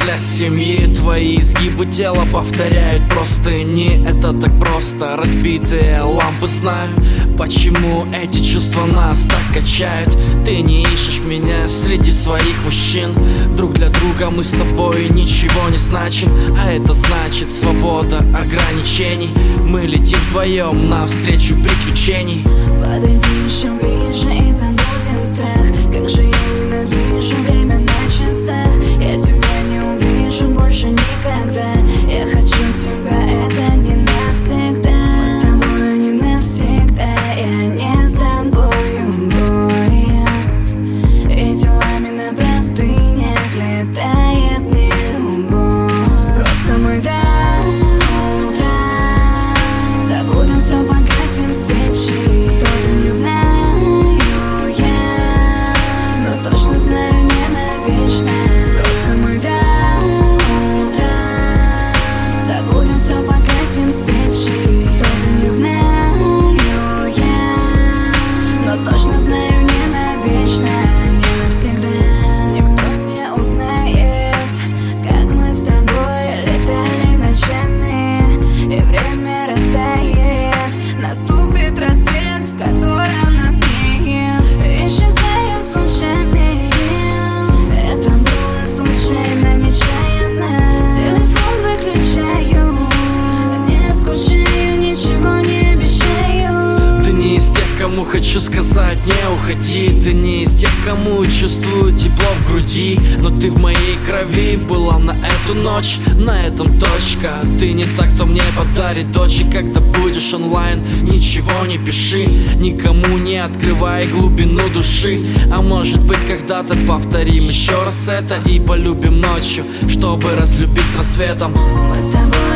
для семьи. Твои изгибы тела повторяют простыни. Это так просто, разбитые лампы. Знаю, почему эти чувства нас так качают. Ты не ищешь меня среди своих мужчин. Друг для друга мы с тобой ничего не значим. А это значит свобода ограничений. Мы летим вдвоем навстречу приключений. Подойди еще ближе и забудем страх. Как же я ненавижу время на часах. Я тебя не увижу больше никогда. Я хочу тебя, это не навсегда. Мы с тобой не навсегда. Я не с тобою боем. И телами на простынях летает не любовь. Просто мы до утра забудем все, погасим свечи. Кто-то не знаю я, но точно знаю не навечно. Просто мы до утра забудем все, погасим свечи. Кто-то не знаю я, но точно знаю не навечно, не навсегда. Никто не узнает, как мы с тобой летали ночами, и время растает. Наступит рассвет, в котором нас нет. Исчезаем с лучами. Это было случайно, нечаянно. Телефон выключаю. Не скучаю, ничего не обещаю. Ты не из тех, кому хочу сказать не уходи. Ты не из тех, кому чувствую тепло в груди. Но ты в моей крови была на эту ночь. На этом точка. Ты не так, кто мне подарит дочь. И когда будешь онлайн, ничего не пиши. Никому не открывай глубину души. А может быть, когда-то повторим еще раз это. И полюбим ночью, чтобы разлюбить с рассветом. Мы с тобой